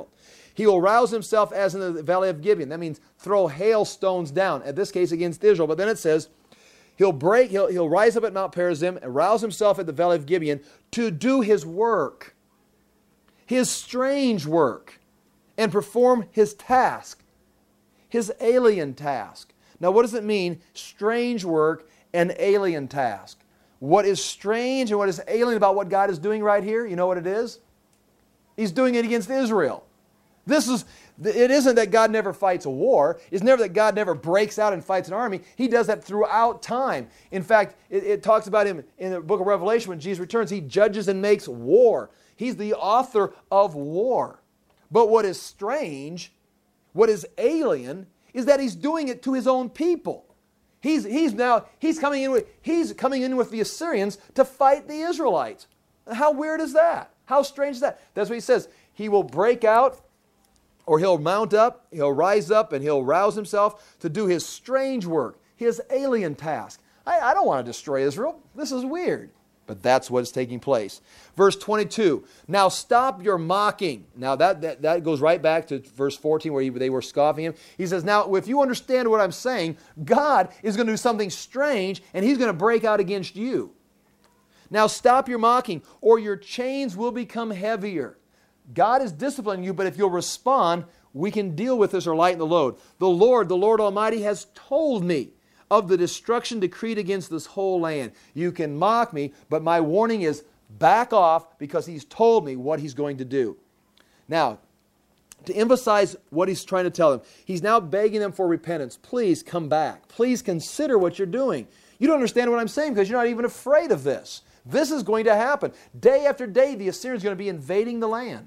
He will rouse himself as in the valley of Gibeon. That means throw hailstones down, in this case against Israel. But then it says, he'll break, he'll, he'll rise up at Mount Perazim and rouse himself at the valley of Gibeon to do his work, his strange work, and perform his task, his alien task. Now what does it mean, strange work and alien task? What is strange and what is alien about what God is doing right here? You know what it is? He's doing it against Israel. This is, it isn't that God never fights a war. It's never that God never breaks out and fights an army. He does that throughout time. In fact, it, it talks about him in the book of Revelation when Jesus returns. He judges and makes war. He's the author of war. But what is strange, what is alien, is that he's doing it to his own people. He's, he's now, he's coming in with, he's coming in with the Assyrians to fight the Israelites. How weird is that? How strange is that? That's what he says. He will break out, or he'll mount up, he'll rise up, and he'll rouse himself to do his strange work, his alien task. I, I don't want to destroy Israel. This is weird. But that's what is taking place. Verse twenty-two, now stop your mocking. Now that, that, that goes right back to verse fourteen where he, they were scoffing him. He says, now if you understand what I'm saying, God is going to do something strange and He's going to break out against you. Now stop your mocking or your chains will become heavier. God is disciplining you, but if you'll respond, we can deal with this or lighten the load. The Lord, the Lord Almighty has told me of the destruction decreed against this whole land. You can mock me, but my warning is back off because He's told me what He's going to do. Now, to emphasize what He's trying to tell them, He's now begging them for repentance. Please come back. Please consider what you're doing. You don't understand what I'm saying because you're not even afraid of this. This is going to happen. Day after day, the Assyrians are going to be invading the land.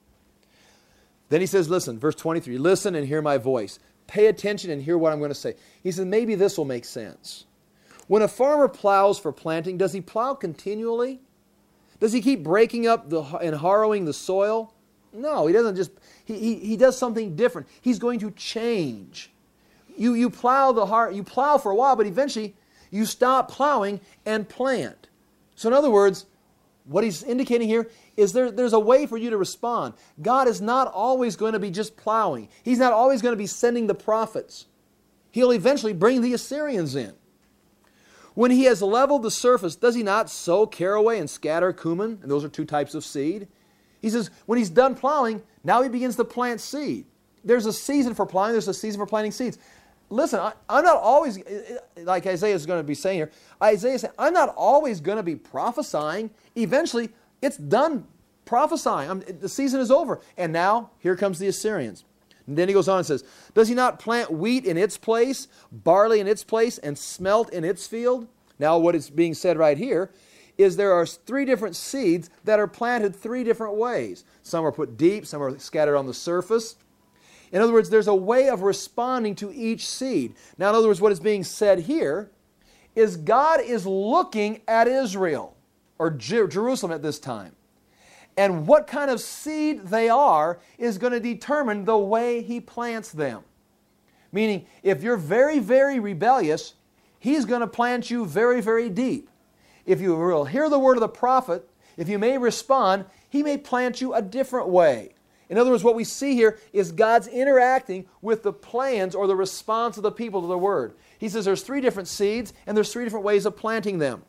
Then he says, listen, verse twenty-three, listen and hear my voice. Pay attention and hear what I'm going to say. He says, maybe this will make sense. When a farmer plows for planting, does he plow continually? Does he keep breaking up the, and harrowing the soil? No, he doesn't just, he, he, he does something different. He's going to change. You, you, plow the har, you plow for a while, but eventually you stop plowing and plant. So in other words, what he's indicating here is there, there's a way for you to respond. God is not always going to be just plowing. He's not always going to be sending the prophets. He'll eventually bring the Assyrians in. When He has leveled the surface, does He not sow caraway and scatter cumin? And those are two types of seed. He says when He's done plowing, now He begins to plant seed. There's a season for plowing. There's a season for planting seeds. Listen, I, I'm not always, like Isaiah is going to be saying here, Isaiah said, I'm not always going to be prophesying. Eventually, it's done prophesying. I'm, the season is over. And now, here comes the Assyrians. And then he goes on and says, does He not plant wheat in its place, barley in its place, and smelt in its field? Now, what is being said right here is there are three different seeds that are planted three different ways. Some are put deep, some are scattered on the surface. In other words, there's a way of responding to each seed. Now, in other words, what is being said here is God is looking at Israel, or Jer- Jerusalem at this time. And what kind of seed they are is going to determine the way He plants them. Meaning, if you're very, very rebellious, He's going to plant you very, very deep. If you will hear the word of the prophet, if you may respond, He may plant you a different way. In other words, what we see here is God's interacting with the plans or the response of the people to the Word. He says there's three different seeds and there's three different ways of planting them.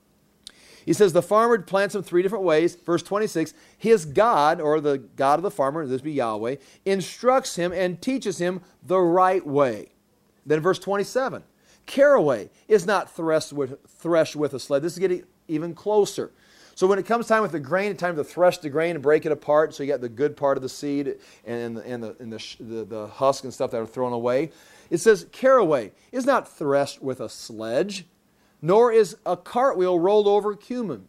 He says the farmer plants them three different ways. Verse twenty-six, his God, or the God of the farmer, this would be Yahweh, instructs him and teaches him the right way. Then verse twenty-seven, caraway is not threshed with, threshed with a sled. This is getting even closer. So when it comes time with the grain, it's time to thresh the grain and break it apart. So you got the good part of the seed and, and, the, and the, the, the husk and stuff that are thrown away. It says caraway is not threshed with a sledge, nor is a cartwheel rolled over cumin.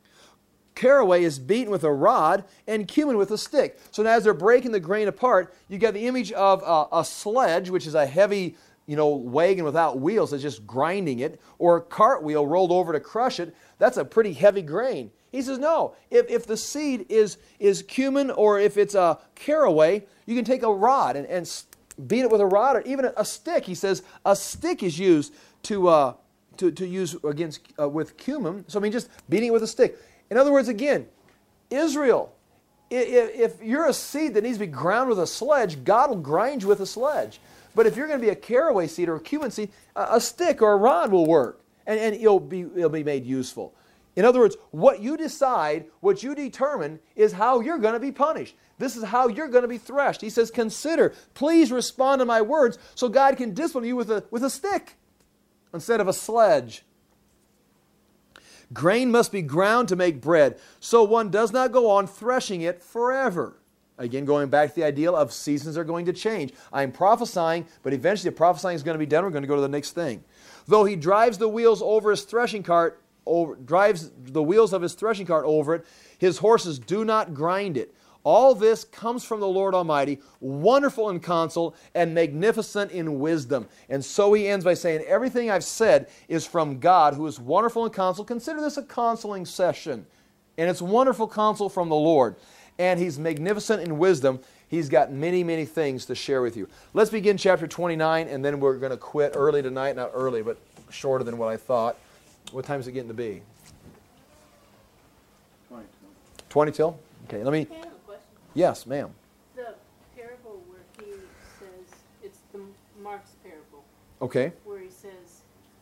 Caraway is beaten with a rod and cumin with a stick. So now as they're breaking the grain apart, you got the image of a, a sledge, which is a heavy, you know, wagon without wheels that's just grinding it, or a cartwheel rolled over to crush it. That's a pretty heavy grain. He says, no, if, if the seed is, is cumin or if it's a caraway, you can take a rod and, and beat it with a rod or even a, a stick. He says a stick is used to, uh, to, to use against uh, with cumin. So I mean just beating it with a stick. In other words, again, Israel if you're a seed that needs to be ground with a sledge, God will grind you with a sledge. But if you're going to be a caraway seed or a cumin seed, a stick or a rod will work, and, and it'll be, it'll be made useful. In other words, what you decide, what you determine, is how you're going to be punished. This is how you're going to be threshed. He says, consider, please respond to my words so God can discipline you with a, with a stick instead of a sledge. Grain must be ground to make bread, so one does not go on threshing it forever. Again, going back to the ideal of seasons are going to change. I'm prophesying, but eventually the prophesying is going to be done. We're going to go to the next thing. Though he drives the wheels over his threshing cart, over, drives the wheels of his threshing cart over it, his horses do not grind it. All this comes from the Lord Almighty, wonderful in counsel and magnificent in wisdom. And so he ends by saying, everything I've said is from God, who is wonderful in counsel. Consider this a counseling session. And it's wonderful counsel from the Lord. And he's magnificent in wisdom. He's got many, many things to share with you. Let's begin chapter twenty-nine, and then we're going to quit early tonight. Not early, but shorter than what I thought. What time is it getting to be? twenty. twenty till? Okay, let me... I have a question. Yes, ma'am. The parable where he says, it's the Mark's parable, Okay. where he says,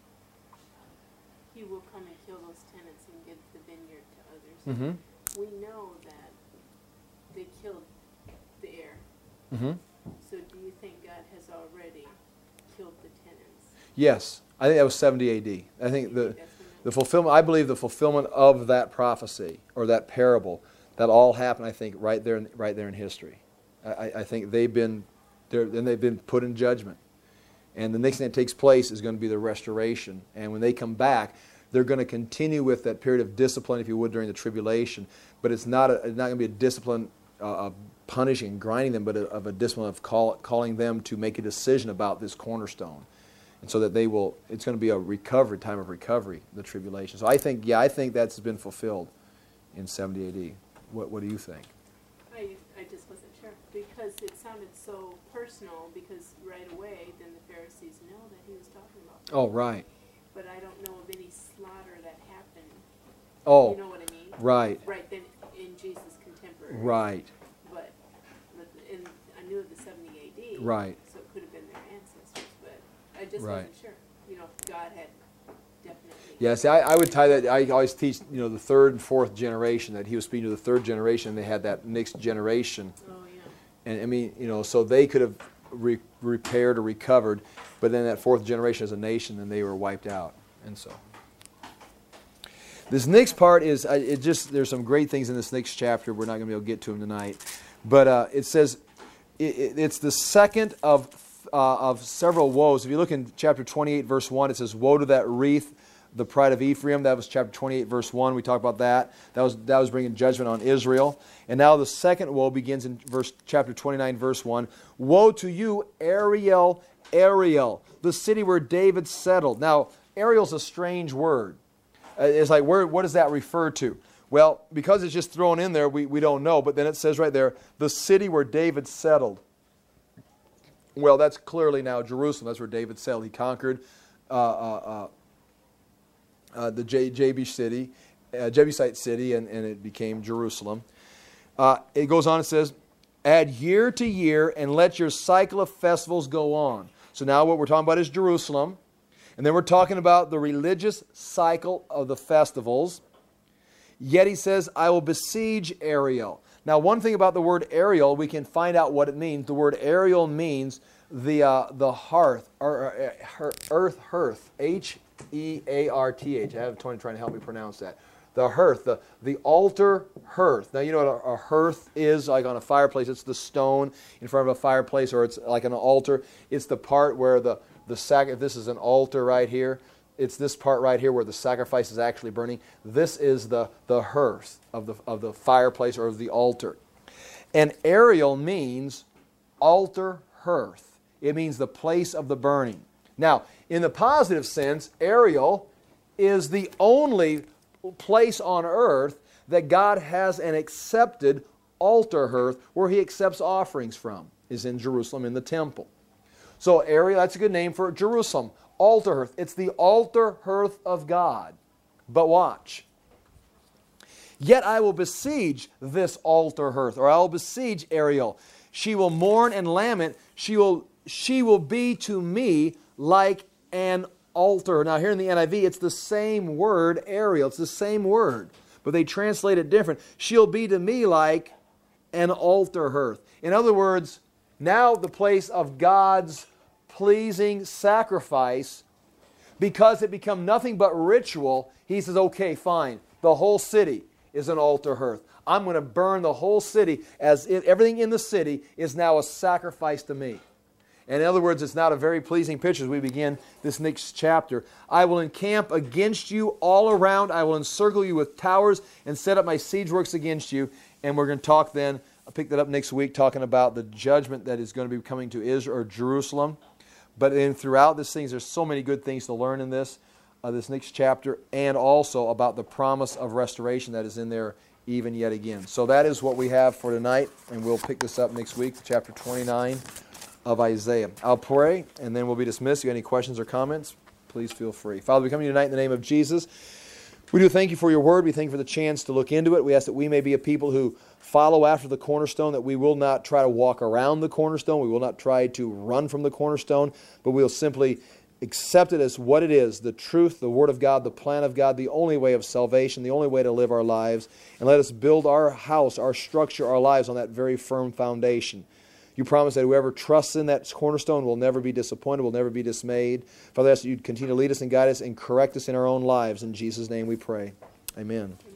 he will come and kill those tenants and give the vineyard to others. Mm-hmm. We know that they killed the heir. Mm-hmm. So do you think God has already killed the tenants? Yes. I think that was seventy A D. I think You the, think that's when it- the fulfillment, I believe the fulfillment of that prophecy or that parable, that all happened, I think, right there in, right there in history. I, I think they've been, then they've been put in judgment. And the next thing that takes place is going to be the restoration. And when they come back, they're going to continue with that period of discipline, if you would, during the tribulation. But it's not, a, it's not going to be a discipline uh, of punishing and grinding them, but a, of a discipline of call, calling them to make a decision about this cornerstone. And so that they will, it's going to be a recovery, time of recovery, the tribulation. So I think, yeah, I think that's been fulfilled in seventy A D. What, what do you think? I, I just wasn't sure, because it sounded so personal, because right away, then the Pharisees know that he was talking about. Oh, right. But I don't know of any slaughter that happened. Oh, You know what I mean? right, Right then, in Jesus' contemporary. right, But, but in, I knew of the seventy A D. right. So it could have been their ancestors, but I just Right. wasn't sure. You know, if God had definitely. Yeah, see, I, I would tie that, I always teach, you know, the third and fourth generation, that he was speaking to the third generation, and they had that next generation. Oh, yeah. And I mean, you know, so they could have re- repaired or recovered, but then that fourth generation as a nation, then they were wiped out. And so, this next part is, uh, it just, there's some great things in this next chapter. We're not going to be able to get to them tonight. But uh, it says, it, it, it's the second of, uh, of several woes. If you look in chapter twenty-eight, verse one, it says, woe to that wreath, the pride of Ephraim. That was chapter twenty-eight, verse one. We talked about that. That was that was bringing judgment on Israel. And now the second woe begins in verse chapter twenty-nine, verse one. Woe to you, Ariel, Ariel, the city where David settled. Now, Ariel's a strange word. Uh, it's like, where, what does that refer to? Well, because it's just thrown in there, we, we don't know. But then it says right there, the city where David settled. Well, that's clearly now Jerusalem. That's where David settled. He conquered uh, uh, uh, Uh, the J- Jabesh city, uh, Jebusite city, and, and it became Jerusalem. Uh, it goes on and says, add year to year and let your cycle of festivals go on. So now what we're talking about is Jerusalem. And then we're talking about the religious cycle of the festivals. Yet he says, I will besiege Ariel. Now one thing about the word Ariel, we can find out what it means. The word Ariel means the, uh, the hearth, or, or earth hearth, H E A R T H. I have Tony trying to help me pronounce that. The hearth, the, the altar hearth. Now, you know what a, a hearth is, like on a fireplace. It's the stone in front of a fireplace, or it's like an altar. It's the part where the, the sac. If this is an altar right here, it's this part right here where the sacrifice is actually burning. This is the, the hearth of the, of the fireplace or of the altar. And Ariel means altar hearth. It means the place of the burning. Now, in the positive sense, Ariel is the only place on earth that God has an accepted altar hearth where he accepts offerings from, is in Jerusalem in the temple. So Ariel, that's a good name for Jerusalem. Altar hearth. It's the altar hearth of God. But watch. Yet I will besiege this altar hearth, or I will besiege Ariel. She will mourn and lament. She will, she will be to me like an altar. Now here in the N I V, it's the same word, Ariel. It's the same word, but they translate it different. She'll be to me like an altar hearth. In other words, now the place of God's pleasing sacrifice, because it become nothing but ritual, he says, okay, fine. The whole city is an altar hearth. I'm going to burn the whole city, as if everything in the city is now a sacrifice to me. And in other words, it's not a very pleasing picture as we begin this next chapter. I will encamp against you all around. I will encircle you with towers and set up my siege works against you. And we're going to talk then, I'll pick that up next week, talking about the judgment that is going to be coming to Israel or Jerusalem. But then throughout this things, there's so many good things to learn in this, uh, this next chapter, and also about the promise of restoration that is in there even yet again. So that is what we have for tonight, and we'll pick this up next week, chapter twenty-nine of Isaiah. I'll pray, and then we'll be dismissed. If you have any questions or comments, please feel free. Father, we come to you tonight in the name of Jesus. We do thank you for your word. We thank you for the chance to look into it. We ask that we may be a people who follow after the cornerstone, that we will not try to walk around the cornerstone. We will not try to run from the cornerstone, but we will simply accept it as what it is, the truth, the Word of God, the plan of God, the only way of salvation, the only way to live our lives. And let us build our house, our structure, our lives on that very firm foundation. You promise that whoever trusts in that cornerstone will never be disappointed, will never be dismayed. Father, I ask that you'd continue to lead us and guide us and correct us in our own lives. In Jesus' name we pray. Amen.